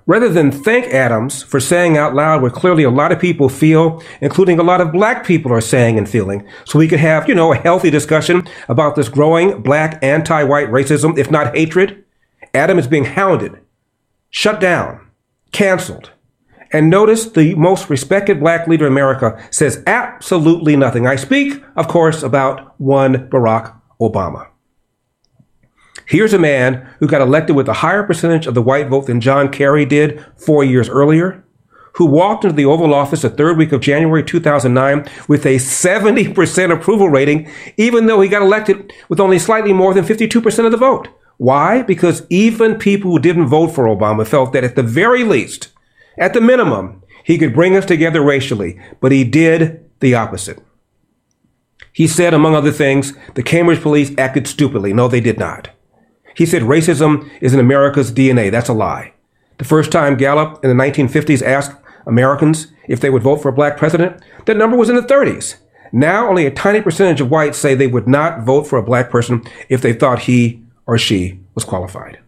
rather than thank Adams for saying out loud what clearly a lot of people feel, including a lot of black people are saying and feeling, so we could have, a healthy discussion about this growing black anti-white racism, if not hatred, Adam is being hounded, shut down, canceled. And notice the most respected black leader in America says absolutely nothing. I speak, of course, about one Barack Obama. Here's a man who got elected with a higher percentage of the white vote than John Kerry did 4 years earlier, who walked into the Oval Office the third week of January 2009 with a 70% approval rating, even though he got elected with only slightly more than 52% of the vote. Why? Because even people who didn't vote for Obama felt that at the very least, at the minimum, he could bring us together racially, but he did the opposite. He said, among other things, the Cambridge police acted stupidly. No, they did not. He said racism is in America's DNA. That's a lie. The first time Gallup in the 1950s asked Americans if they would vote for a black president, that number was in the 30s. Now only a tiny percentage of whites say they would not vote for a black person if they thought he or she was qualified.